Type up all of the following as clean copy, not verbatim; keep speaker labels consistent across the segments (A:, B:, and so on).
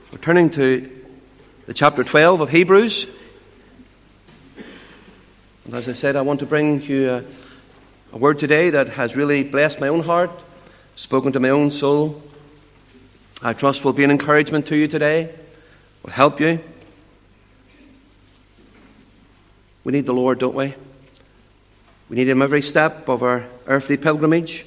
A: We're turning to the chapter 12 of Hebrews. And as I said, I want to bring you a word today that has really blessed my own heart, spoken to my own soul. I trust will be an encouragement to you today, will help you. We need the Lord, don't we? We need Him every step of our earthly pilgrimage.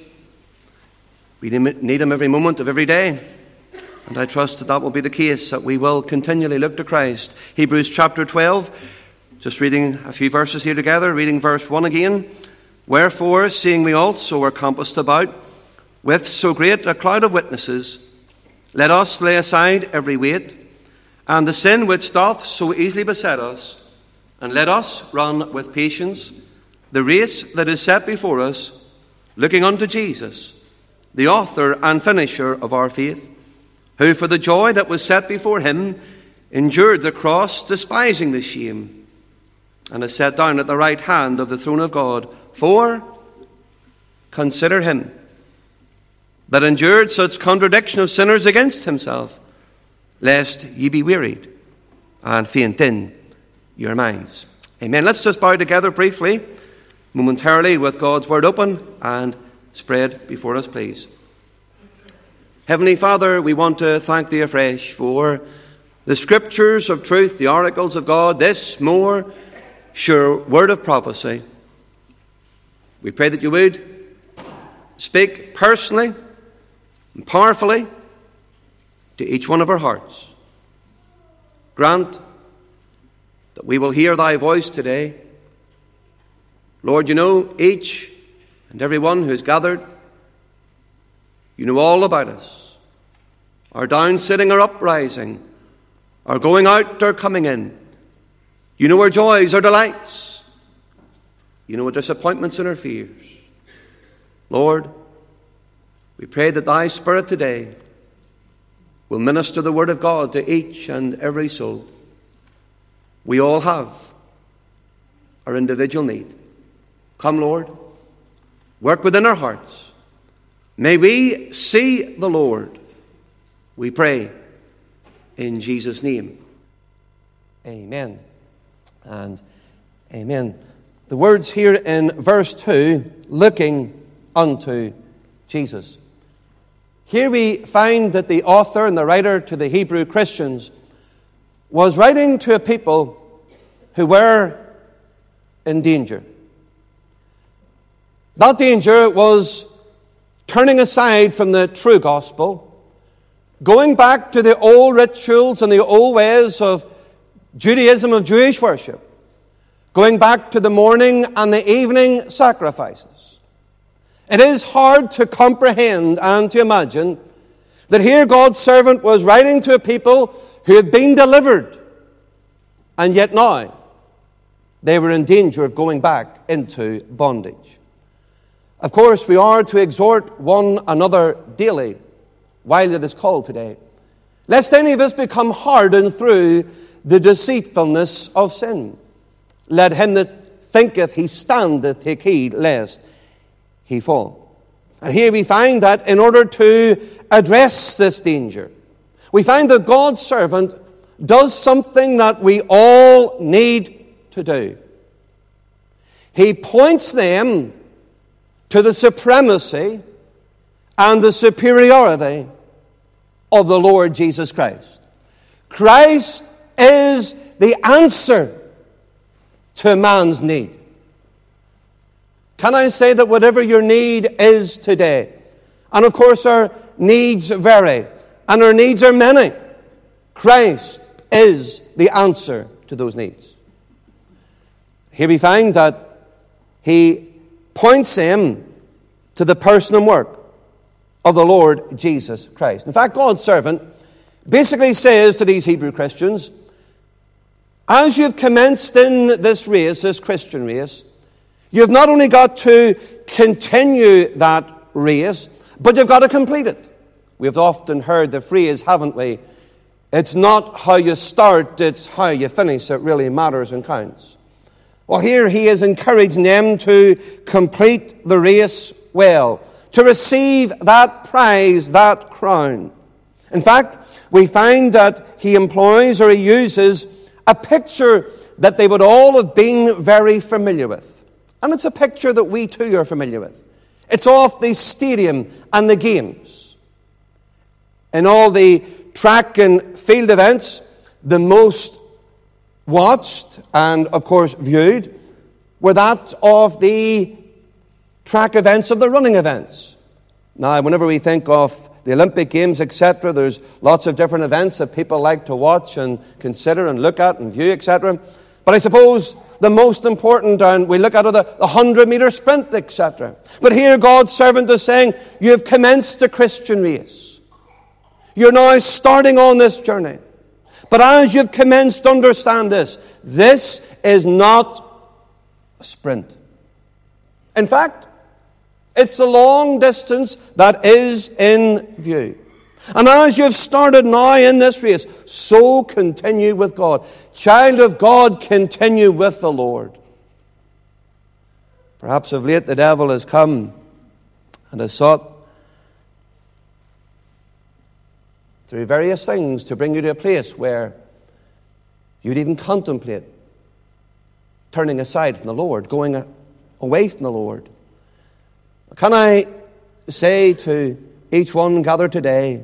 A: We need Him every moment of every day. And I trust that will be the case, that we will continually look to Christ. Hebrews chapter 12, just reading a few verses here together, reading verse 1 again. Wherefore, seeing we also are compassed about with so great a cloud of witnesses, let us lay aside every weight, and the sin which doth so easily beset us, and let us run with patience the race that is set before us, looking unto Jesus, the author and finisher of our faith, who for the joy that was set before him endured the cross, despising the shame, and is set down at the right hand of the throne of God. For consider him that endured such contradiction of sinners against himself, lest ye be wearied and faint in your minds. Amen. Let's just bow together briefly, momentarily, with God's word open and spread before us, please. Heavenly Father, we want to thank Thee afresh for the scriptures of truth, the oracles of God, this more sure word of prophecy. We pray that You would speak personally and powerfully to each one of our hearts. Grant that we will hear Thy voice today. Lord, You know each and every one who is gathered. You know all about us, our down sitting or uprising, our going out or coming in. You know our joys, our delights. You know our disappointments and our fears. Lord, we pray that Thy Spirit today will minister the word of God to each and every soul. We all have our individual need. Come, Lord, work within our hearts. May we see the Lord, we pray, in Jesus' name. Amen and amen. The words here in verse 2, looking unto Jesus. Here we find that the author and the writer to the Hebrew Christians was writing to a people who were in danger. That danger was turning aside from the true gospel, going back to the old rituals and the old ways of Judaism, of Jewish worship, going back to the morning and the evening sacrifices. It is hard to comprehend and to imagine that here God's servant was writing to a people who had been delivered, and yet now they were in danger of going back into bondage. Of course, we are to exhort one another daily while it is called today, lest any of us become hardened through the deceitfulness of sin. Let him that thinketh he standeth take heed lest he fall. And here we find that in order to address this danger, we find that God's servant does something that we all need to do. He points them to the supremacy and the superiority of the Lord Jesus Christ. Christ is the answer to man's need. Can I say that whatever your need is today, and of course our needs vary, and our needs are many, Christ is the answer to those needs. Here we find that He points him to the person and work of the Lord Jesus Christ. In fact, God's servant basically says to these Hebrew Christians, as you've commenced in this race, this Christian race, you've not only got to continue that race, but you've got to complete it. We've often heard the phrase, haven't we? It's not how you start, it's how you finish that really matters and counts. Well, here he is encouraging them to complete the race well, to receive that prize, that crown. In fact, we find that he employs or he uses a picture that they would all have been very familiar with. And it's a picture that we too are familiar with. It's of the stadium and the games. In all the track and field events, the most watched and, of course, viewed were that of the track events, of the running events. Now, whenever we think of the Olympic Games, etc., there's lots of different events that people like to watch and consider and look at and view, etc. But I suppose the most important, and we look at, are the 100-meter sprint, etc. But here God's servant is saying, you have commenced the Christian race. You're now starting on this journey. But as you've commenced, understand this. This is not a sprint. In fact, it's the long distance that is in view. And as you've started now in this race, so continue with God. Child of God, continue with the Lord. Perhaps of late the devil has come and has sought through various things to bring you to a place where you'd even contemplate turning aside from the Lord, going away from the Lord. Can I say to each one gathered today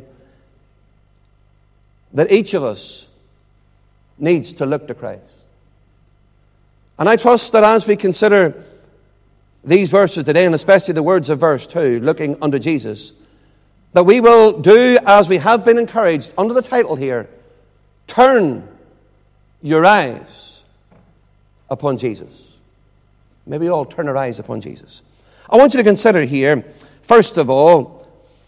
A: that each of us needs to look to Christ? And I trust that as we consider these verses today, and especially the words of verse 2, looking unto Jesus, that we will do as we have been encouraged under the title here, turn your eyes upon Jesus. Maybe all turn our eyes upon Jesus. I want you to consider here, first of all,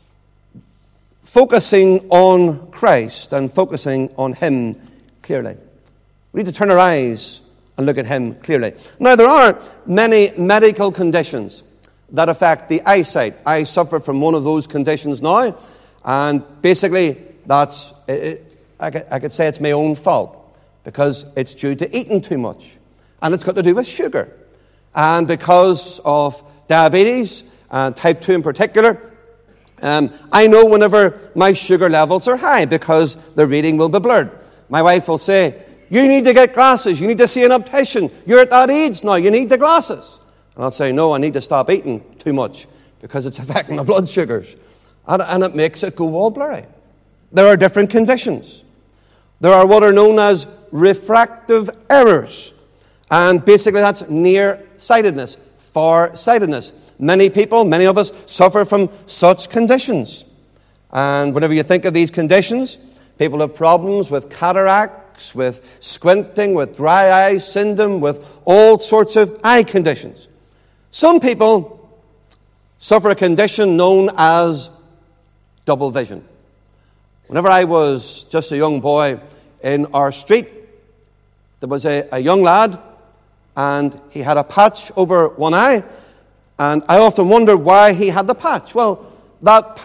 A: focusing on Christ and focusing on Him clearly. We need to turn our eyes and look at Him clearly. Now, there are many medical conditions that affect the eyesight. I suffer from one of those conditions now, and basically that's, I could say it's my own fault, because it's due to eating too much, and it's got to do with sugar. And because of diabetes, type 2 in particular, I know whenever my sugar levels are high, because the reading will be blurred. My wife will say, you need to get glasses, you need to see an optician, you're at that age now, you need the glasses. And I'll say, no, I need to stop eating too much because it's affecting my blood sugars. And it makes it go all blurry. There are different conditions. There are what are known as refractive errors. And basically that's nearsightedness, far-sightedness. Many people, many of us, suffer from such conditions. And whenever you think of these conditions, people have problems with cataracts, with squinting, with dry eye syndrome, with all sorts of eye conditions. Some people suffer a condition known as double vision. Whenever I was just a young boy in our street, there was a young lad, and he had a patch over one eye, and I often wondered why he had the patch. Well, that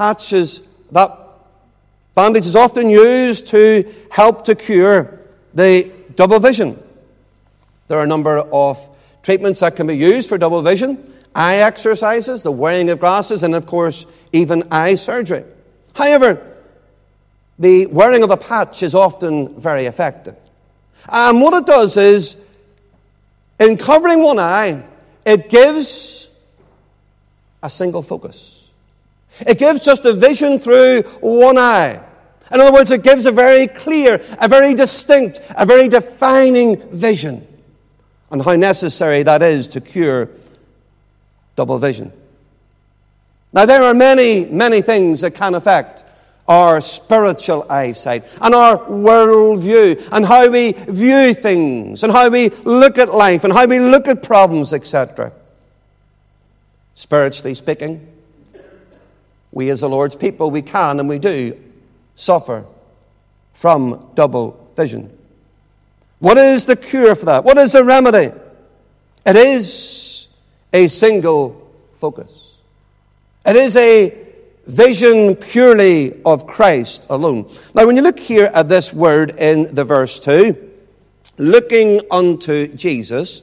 A: bandage is often used to help to cure the double vision. There are a number of treatments that can be used for double vision, eye exercises, the wearing of glasses, and of course, even eye surgery. However, the wearing of a patch is often very effective. And what it does is, in covering one eye, it gives a single focus. It gives just a vision through one eye. In other words, it gives a very clear, a very distinct, a very defining vision. And how necessary that is to cure double vision. Now, there are many, many things that can affect our spiritual eyesight and our worldview and how we view things and how we look at life and how we look at problems, etc. Spiritually speaking, we as the Lord's people, we can and we do suffer from double vision. What is the cure for that? What is the remedy? It is a single focus. It is a vision purely of Christ alone. Now, when you look here at this word in the verse 2, looking unto Jesus,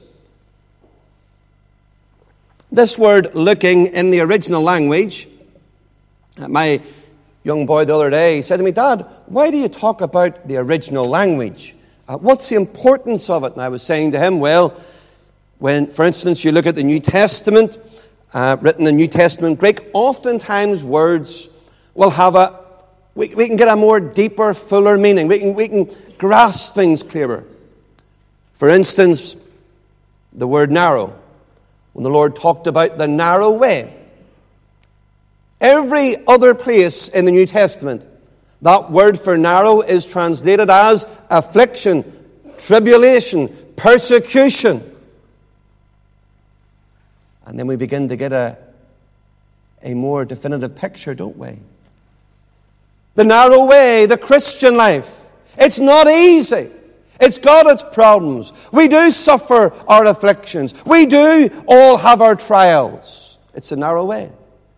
A: this word looking in the original language, my young boy the other day. He said to me, "Dad, why do you talk about the original language? What's the importance of it?" And I was saying to him, well, when, for instance, you look at the New Testament, written in New Testament Greek, oftentimes words will have we can get a more deeper, fuller meaning. We can grasp things clearer. For instance, the word narrow. When the Lord talked about the narrow way, every other place in the New Testament, that word for narrow is translated as affliction, tribulation, persecution. And then we begin to get a more definitive picture, don't we? The narrow way, the Christian life. It's not easy. It's got its problems. We do suffer our afflictions. We do all have our trials. It's a narrow way.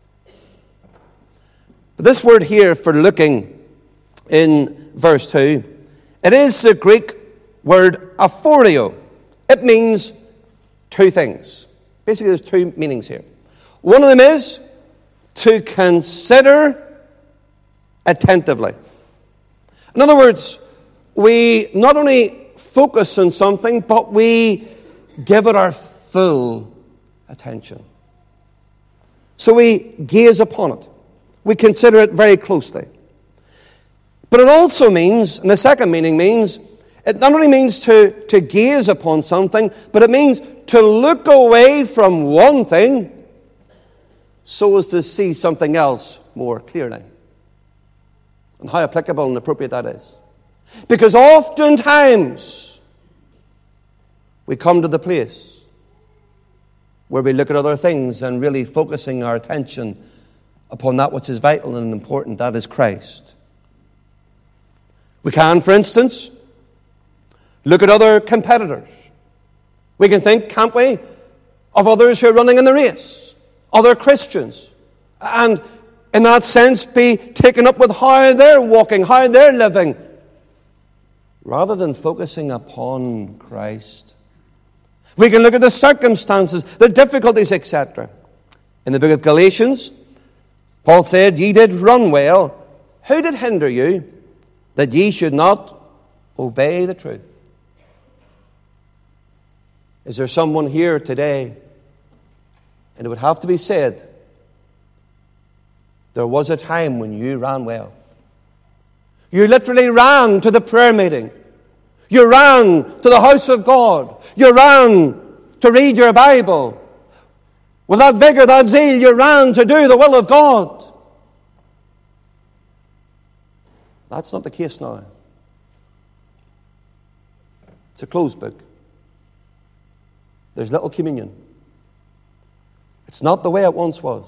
A: But this word here for looking in verse 2, it is the Greek word aphorio. It means two things. Basically, there's two meanings here. One of them is to consider attentively. In other words, we not only focus on something, but we give it our full attention. So we gaze upon it. We consider it very closely. But it also means, and the second meaning means, it not only means to gaze upon something, but it means to look away from one thing so as to see something else more clearly. And how applicable and appropriate that is. Because oftentimes we come to the place where we look at other things and really focusing our attention upon that which is vital and important, that is Christ. We can, for instance, look at other competitors. We can think, can't we, of others who are running in the race, other Christians, and in that sense be taken up with how they're walking, how they're living, rather than focusing upon Christ. We can look at the circumstances, the difficulties, etc. In the book of Galatians, Paul said, "Ye did run well. Who did hinder you, that ye should not obey the truth?" Is there someone here today, and it would have to be said, there was a time when you ran well. You literally ran to the prayer meeting. You ran to the house of God. You ran to read your Bible. With that vigor, that zeal, you ran to do the will of God. That's not the case now. It's a closed book. There's little communion. It's not the way it once was.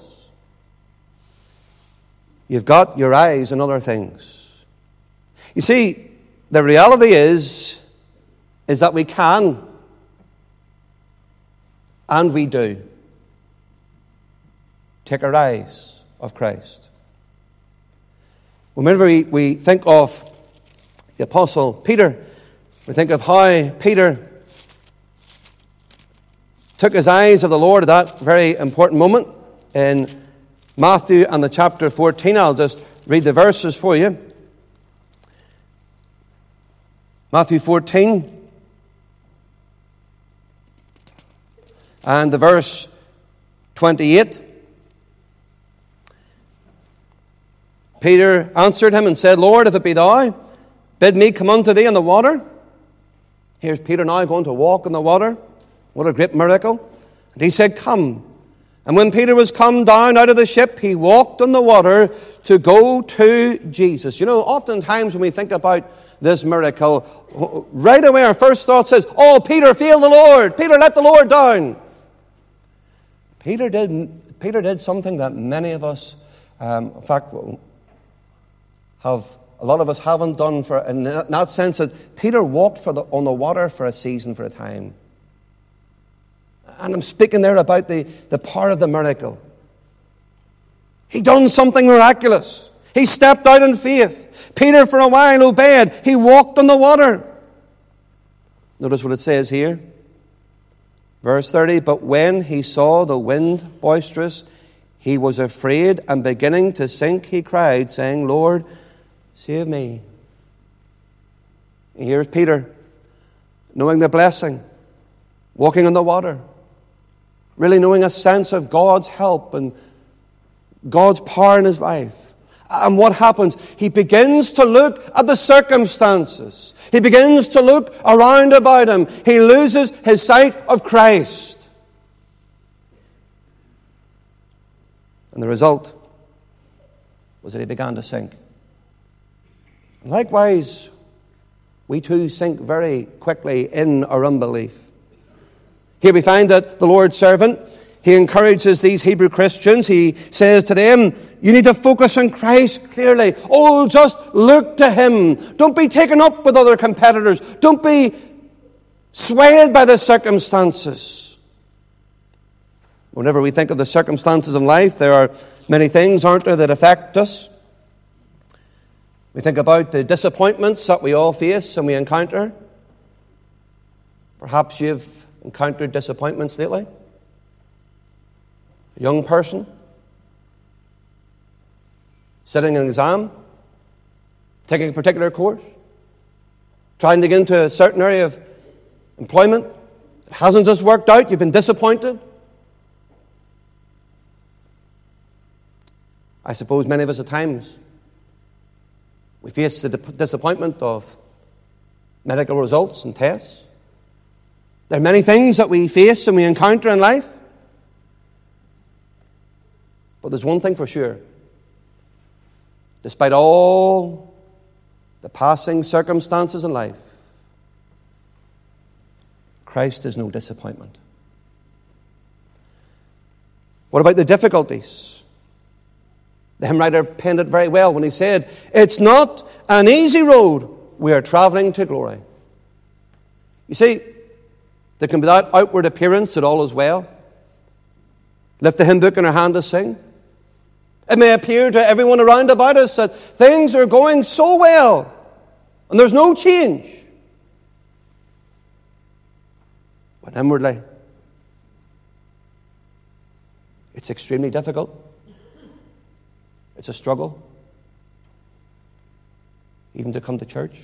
A: You've got your eyes on other things. You see, the reality is that we can, and we do, take our eyes off Christ. Whenever we think of the Apostle Peter, we think of how Peter took his eyes of the Lord at that very important moment in Matthew and the chapter 14. I'll just read the verses for you. Matthew 14 and the verse 28. Peter answered him and said, "Lord, if it be thou, bid me come unto thee on the water." Here's Peter now going to walk on the water. What a great miracle. And he said, "Come." And when Peter was come down out of the ship, he walked on the water to go to Jesus. You know, oftentimes when we think about this miracle, right away our first thought says, "Oh, Peter failed the Lord. Peter let the Lord down." Peter did something that many of us, in fact, a lot of us haven't done, in that sense that Peter walked on the water for a season, for a time. And I'm speaking there about the power of the miracle. He done something miraculous. He stepped out in faith. Peter for a while obeyed. He walked on the water. Notice what it says here. Verse 30, "But when he saw the wind boisterous, he was afraid, and beginning to sink, he cried, saying, Lord, save me. And here's Peter, knowing the blessing, walking on the water, really knowing a sense of God's help and God's power in his life. And what happens? He begins to look at the circumstances. He begins to look around about him. He loses his sight of Christ. And the result was that he began to sink. And likewise, we too sink very quickly in our unbelief. Here we find that the Lord's servant, he encourages these Hebrew Christians. He says to them, you need to focus on Christ clearly. Oh, just look to him. Don't be taken up with other competitors. Don't be swayed by the circumstances. Whenever we think of the circumstances in life, there are many things, aren't there, that affect us. We think about the disappointments that we all face and we encounter. Perhaps you've encountered disappointments lately. A young person sitting an exam, taking a particular course, trying to get into a certain area of employment. It hasn't just worked out. You've been disappointed. I suppose many of us at times, we face the disappointment of medical results and tests. There are many things that we face and we encounter in life. But there's one thing for sure. Despite all the passing circumstances in life, Christ is no disappointment. What about the difficulties? The hymn writer penned it very well when he said, it's not an easy road we are traveling to glory. You see, there can be that outward appearance that all is well. Lift the hymn book in our hand to sing. It may appear to everyone around about us that things are going so well and there's no change. But inwardly, it's extremely difficult. It's a struggle, even to come to church,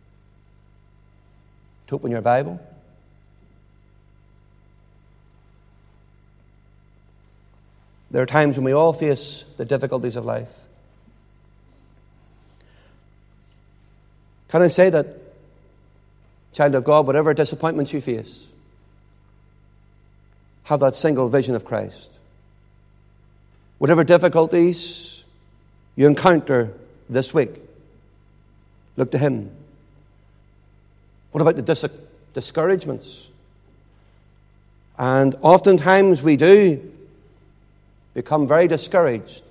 A: to open your Bible. There are times when we all face the difficulties of life. Can I say that, child of God, whatever disappointments you face, have that single vision of Christ. Whatever difficulties you encounter this week, look to him. What about the discouragements? And oftentimes we do become very discouraged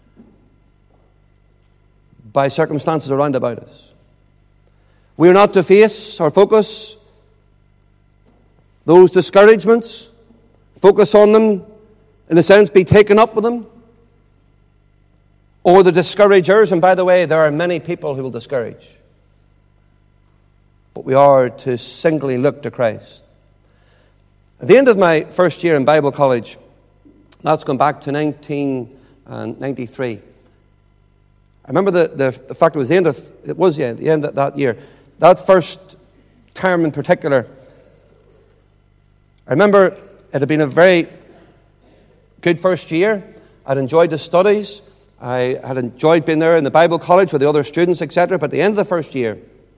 A: by circumstances around about us. We are not to face or focus those discouragements, focus on them, in a sense, be taken up with them. Or the discouragers, and by the way, there are many people who will discourage. But we are to singly look to Christ. At the end of my first year in Bible college, that's gone back to 1993. I remember the fact it was the end of that year. That first term in particular, I remember it had been a very good first year. I'd enjoyed the studies. I had enjoyed being there in the Bible college with the other students, etc. But at the end of the first year,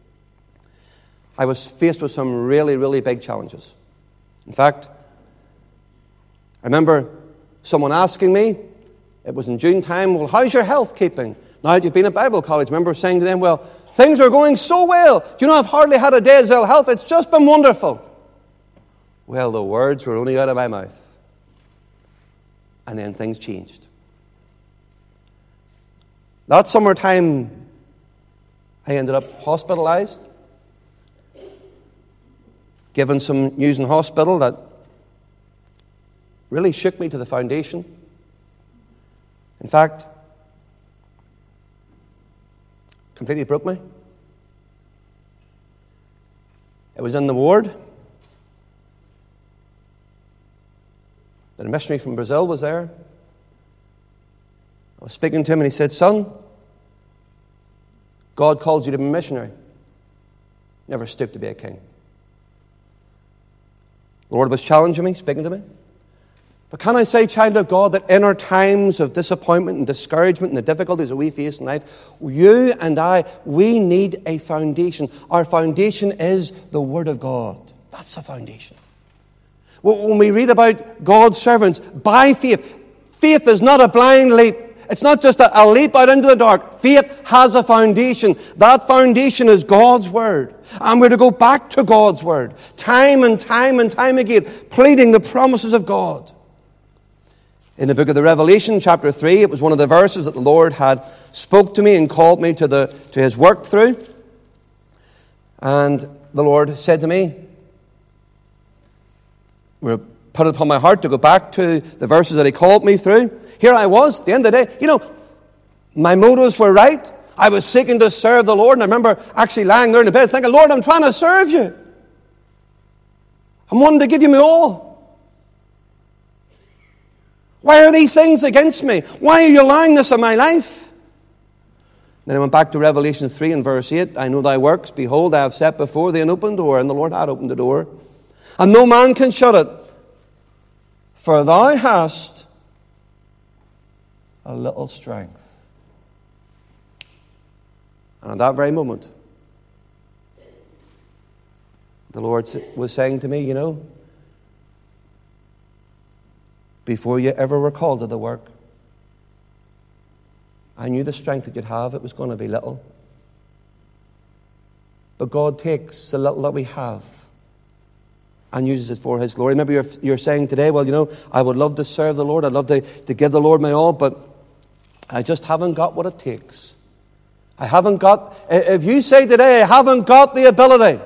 A: I was faced with some really, really big challenges. In fact, I remember someone asking me, it was in June time, well, how's your health keeping? Now that you've been at Bible college, I remember saying to them, well, things are going so well. Do you know, I've hardly had a day's ill health. It's just been wonderful. Well, the words were only out of my mouth. And then things changed. That summertime, I ended up hospitalized, given some news in hospital that really shook me to the foundation. In fact, completely broke me. It was in the ward. The missionary from Brazil was there. I was speaking to him and he said, "Son, God called you to be a missionary. Never stooped to be a king." The Lord was challenging me, speaking to me. But can I say, child of God, that in our times of disappointment and discouragement and the difficulties that we face in life, you and I, we need a foundation. Our foundation is the Word of God. That's the foundation. When we read about God's servants, by faith, faith is not a blind leap. It's not just a leap out into the dark. Faith has a foundation. That foundation is God's Word. And we're to go back to God's Word, time and time and time again, pleading the promises of God. In the book of the Revelation, chapter 3, it was one of the verses that the Lord had spoke to me and called me to His work through. And the Lord said to me, "We'll put it upon my heart to go back to the verses that He called me through." Here I was, at the end of the day. My motives were right. I was seeking to serve the Lord. And I remember actually lying there in the bed thinking, "Lord, I'm trying to serve you. I'm wanting to give you my all. Why are these things against me? Why are you allowing this in my life?" Then I went back to Revelation 3 and verse 8. "I know thy works. Behold, I have set before thee an open door." And the Lord had opened the door. "And no man can shut it. For thou hast a little strength." And at that very moment, the Lord was saying to me, before you ever were called to the work, I knew the strength that you'd have. It was going to be little. But God takes the little that we have and uses it for His glory. Maybe you're saying today, "Well, I would love to serve the Lord. I'd love to give the Lord my all, but I just haven't got what it takes. I haven't got..." If you say today, "I haven't got the ability,"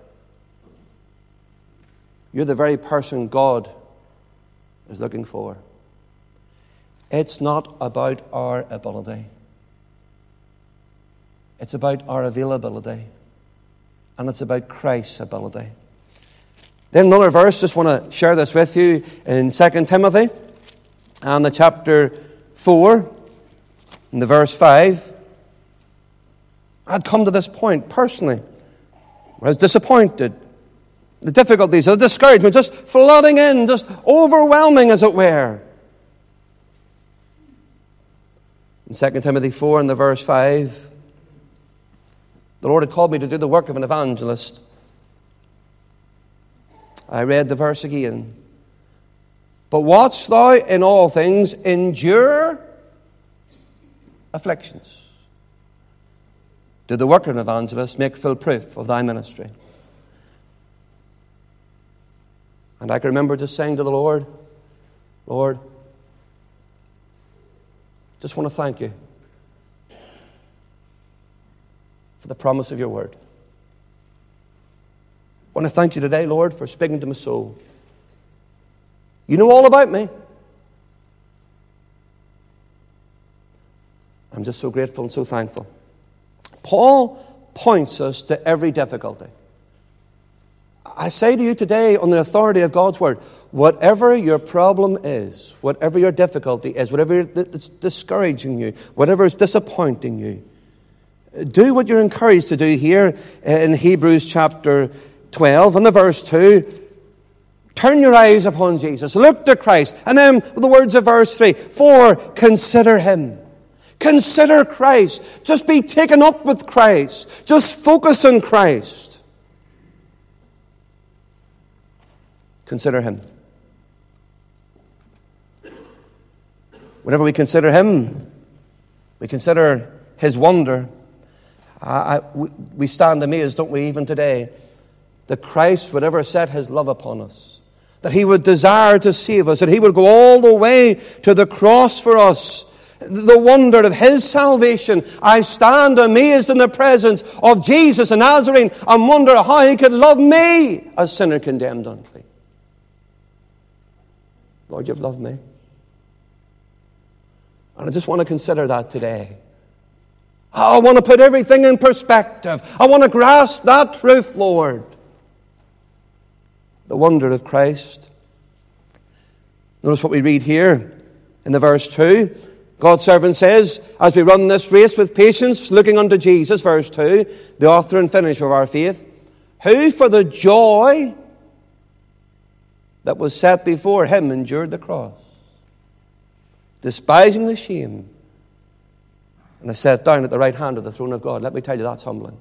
A: you're the very person God is looking for. It's not about our ability. It's about our availability. And it's about Christ's ability. Then another verse, just want to share this with you in 2 Timothy and the chapter 4 and the verse 5. I'd come to this point personally where I was disappointed. The difficulties, the discouragement, just flooding in, just overwhelming as it were. In 2 Timothy 4 and the verse 5, the Lord had called me to do the work of an evangelist. I read the verse again. "But watch thou in all things, endure afflictions. Do the work of an evangelist, make full proof of thy ministry." And I can remember just saying to the Lord, "Lord, just want to thank you for the promise of your word. I want to thank you today, Lord, for speaking to my soul. You know all about me. I'm just so grateful and so thankful." Paul points us to every difficulty. I say to you today, on the authority of God's word, whatever your problem is, whatever your difficulty is, whatever that's discouraging you, whatever is disappointing you, do what you're encouraged to do here in Hebrews chapter 12 and the verse 2. Turn your eyes upon Jesus. Look to Christ. And then the words of verse 3. "For consider Him." Consider Christ. Just be taken up with Christ. Just focus on Christ. Consider Him. Whenever we consider Him, we consider His wonder. We stand amazed, don't we, even today, that Christ would ever set His love upon us, that He would desire to save us, that He would go all the way to the cross for us. The wonder of His salvation. I stand amazed in the presence of Jesus the Nazarene and wonder how He could love me, a sinner condemned unto Thee. Lord, You've loved me. And I just want to consider that today. I want to put everything in perspective. I want to grasp that truth, Lord. The wonder of Christ. Notice what we read here in the verse 2. God's servant says, as we run this race with patience, looking unto Jesus, verse 2, the author and finisher of our faith, who for the joy that was set before him endured the cross, despising the shame, and is set down at the right hand of the throne of God. Let me tell you, that's humbling.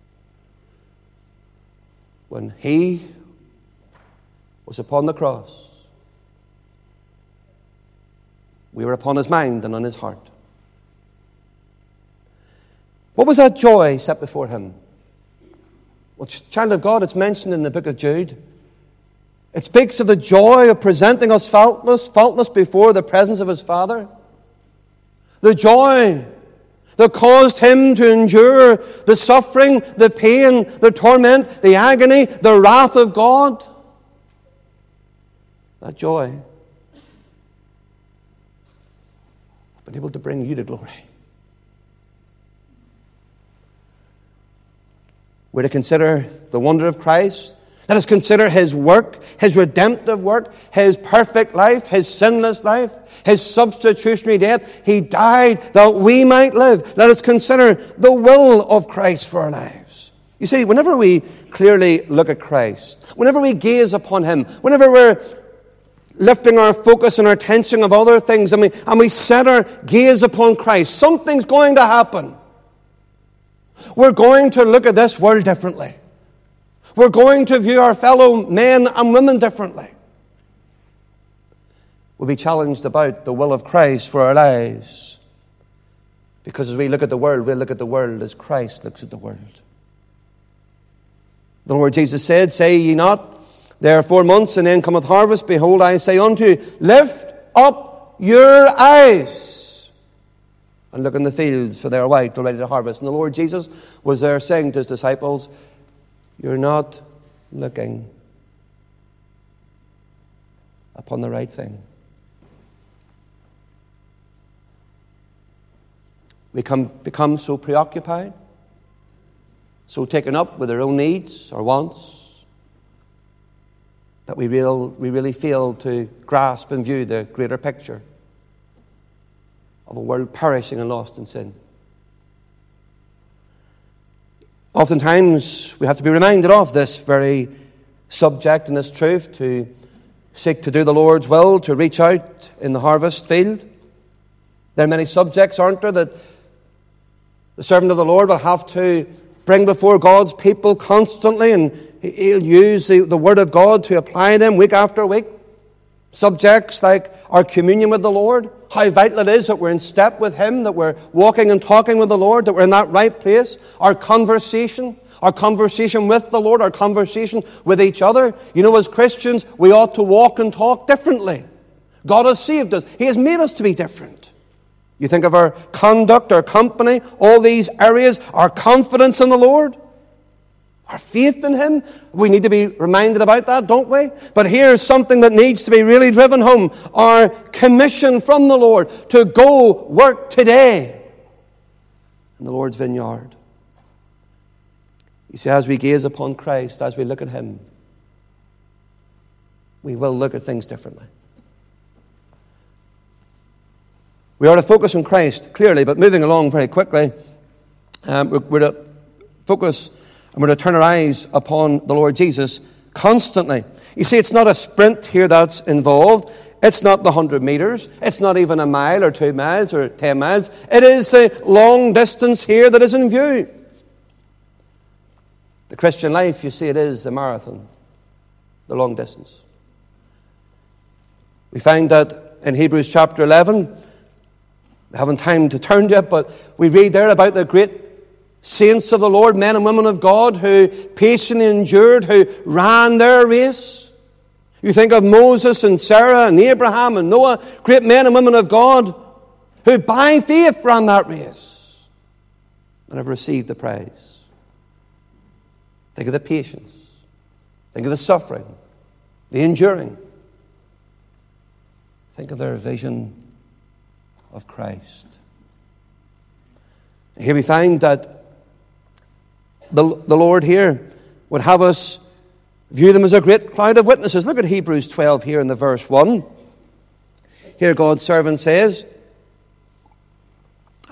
A: When he was upon the cross, we were upon his mind and on his heart. What was that joy set before him? Well, child of God, it's mentioned in the book of Jude. It speaks of the joy of presenting us faultless before the presence of his Father. The joy that caused him to endure the suffering, the pain, the torment, the agony, the wrath of God. That joy has been able to bring you to glory. We're to consider the wonder of Christ. Let us consider his work, his redemptive work, his perfect life, his sinless life, his substitutionary death. He died that we might live. Let us consider the will of Christ for our lives. You see, whenever we clearly look at Christ, whenever we gaze upon him, whenever we're lifting our focus and our attention of other things, and we set our gaze upon Christ, something's going to happen. We're going to look at this world differently. We're going to view our fellow men and women differently. We'll be challenged about the will of Christ for our lives. Because as we look at the world, we'll look at the world as Christ looks at the world. The Lord Jesus said, say ye not, there are 4 months, and then cometh harvest. Behold, I say unto you, lift up your eyes and look in the fields, for they are white, ready to harvest. And the Lord Jesus was there saying to his disciples, you're not looking upon the right thing. We become so preoccupied, so taken up with our own needs or wants, that we really fail to grasp and view the greater picture of a world perishing and lost in sin. Oftentimes, we have to be reminded of this very subject and this truth, to seek to do the Lord's will, to reach out in the harvest field. There are many subjects, aren't there, that the servant of the Lord will have to bring before God's people constantly, and he'll use the Word of God to apply them week after week. Subjects like our communion with the Lord, how vital it is that we're in step with him, that we're walking and talking with the Lord, that we're in that right place. Our conversation with the Lord, our conversation with each other. You know, as Christians, we ought to walk and talk differently. God has saved us. He has made us to be different. You think of our conduct, our company, all these areas, our confidence in the Lord, our faith in him. We need to be reminded about that, don't we? But here's something that needs to be really driven home. Our commission from the Lord to go work today in the Lord's vineyard. You see, as we gaze upon Christ, as we look at him, we will look at things differently. We are to focus on Christ, clearly, but moving along very quickly, we're to focus and we're to turn our eyes upon the Lord Jesus constantly. You see, it's not a sprint here that's involved. It's not the 100 meters. It's not even a mile or 2 miles or 10 miles. It is a long distance here that is in view. The Christian life, you see, it is the marathon, the long distance. We find that in Hebrews chapter 11, we haven't time to turn to it, but we read there about the great saints of the Lord, men and women of God, who patiently endured, who ran their race. You think of Moses and Sarah and Abraham and Noah, great men and women of God, who by faith ran that race and have received the prize. Think of the patience. Think of the suffering, the enduring. Think of their vision of Christ. And here we find that the Lord here would have us view them as a great cloud of witnesses. Look at Hebrews 12 here in the verse 1. Here God's servant says,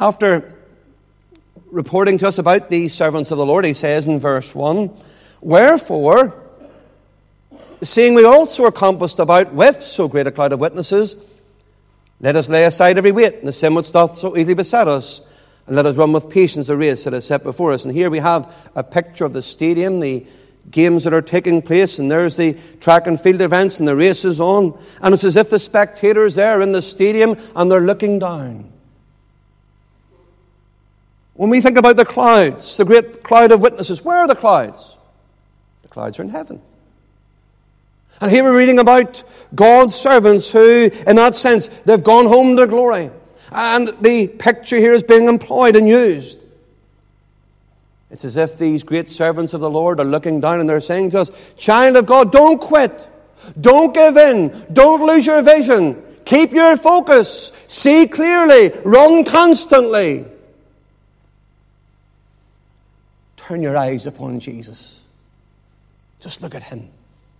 A: After reporting to us about these servants of the Lord, he says in verse 1, "Wherefore, seeing we also are compassed about with so great a cloud of witnesses, let us lay aside every weight and the sin which doth so easily beset us, and let us run with patience the race that is set before us." And here we have a picture of the stadium, the games that are taking place, and there's the track and field events, and the race is on. And it's as if the spectators there are in the stadium and they're looking down. When we think about the clouds, the great cloud of witnesses, where are the clouds? The clouds are in heaven. And here we're reading about God's servants who, in that sense, they've gone home to glory. And the picture here is being employed and used. It's as if these great servants of the Lord are looking down and they're saying to us, "Child of God, don't quit. Don't give in. Don't lose your vision. Keep your focus. See clearly. Run constantly. Turn your eyes upon Jesus. Just look at him."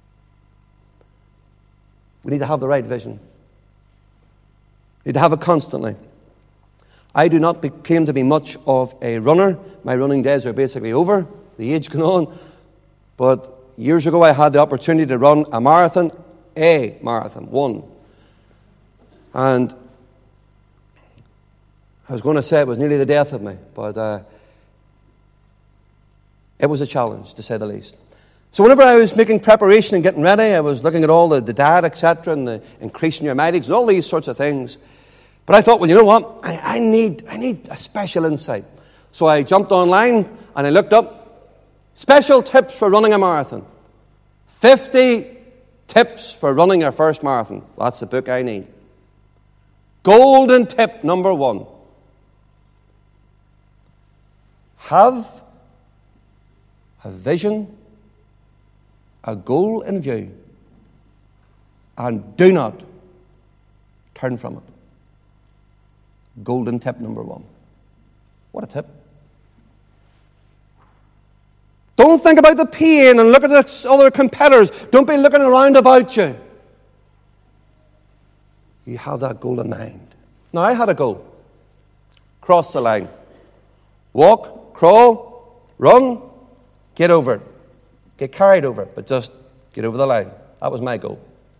A: We need to have the right vision. We need to have it constantly. I do not claim to be much of a runner. My running days are basically over. The age gone on. But years ago I had the opportunity to run a marathon, one. And I was going to say it was nearly the death of me, but it was a challenge, to say the least. So whenever I was making preparation and getting ready, I was looking at all the diet, etc., and the increasing your mileage and all these sorts of things. But I thought, well, you know what? I need a special insight. So I jumped online and I looked up special tips for running a marathon. 50 tips for running your first marathon. That's the book I need. Golden tip number 1. Have a vision, a goal in view, and do not turn from it. Golden tip number 1. What a tip. Don't think about the pain and look at the other competitors. Don't be looking around about you. You have that goal in mind. Now, I had a goal. Cross the line. Walk, crawl, run, get over it. Get carried over it, but just get over the line. That was my goal.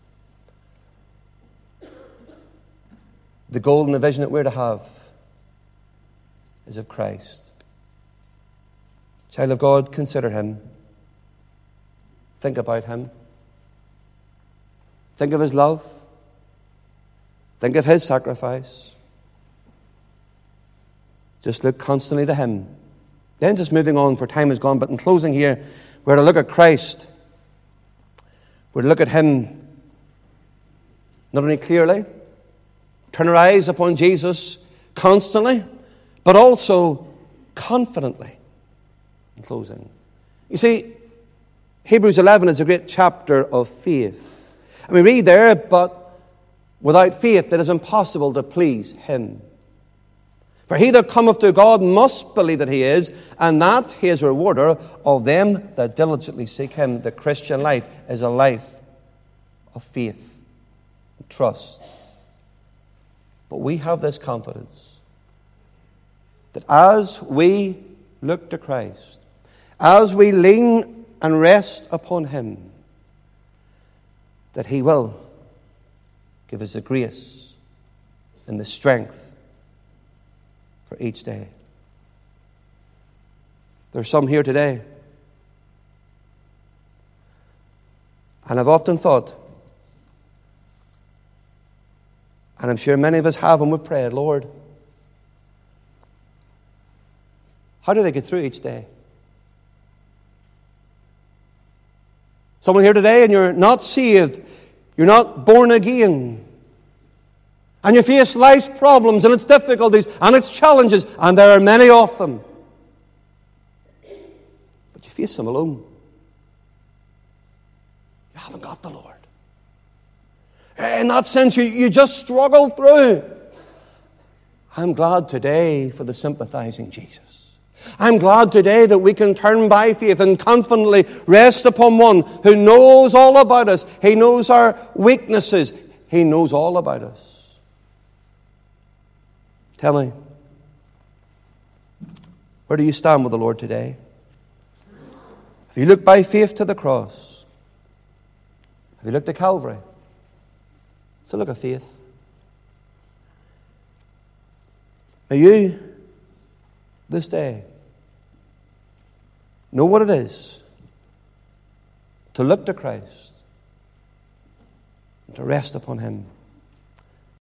A: The goal and the vision that we're to have is of Christ. Child of God, consider him. Think about him. Think of his love. Think of his sacrifice. Just look constantly to him. Then just moving on, for time is gone, but in closing here, we're to look at Christ. We're to look at him not only clearly, turn our eyes upon Jesus constantly, but also confidently. In closing, you see, Hebrews 11 is a great chapter of faith. And we read there, but without faith it is impossible to please him. For he that cometh to God must believe that he is, and that he is a rewarder of them that diligently seek him. The Christian life is a life of faith and trust. But we have this confidence that as we look to Christ, as we lean and rest upon him, that he will give us the grace and the strength for each day. There are some here today, and I've often thought, and I'm sure many of us have, and we've prayed, Lord, how do they get through each day? Someone here today and you're not saved, you're not born again, and you face life's problems and its difficulties and its challenges, and there are many of them. But you face them alone. You haven't got the Lord. In that sense, you just struggle through. I'm glad today for the sympathizing Jesus. I'm glad today that we can turn by faith and confidently rest upon one who knows all about us. He knows our weaknesses. He knows all about us. Tell me, Where do you stand with the Lord today? Have you looked by faith to the cross? Have you looked to Calvary? It's a look of faith. May you, this day, know what it is to look to Christ and to rest upon Him.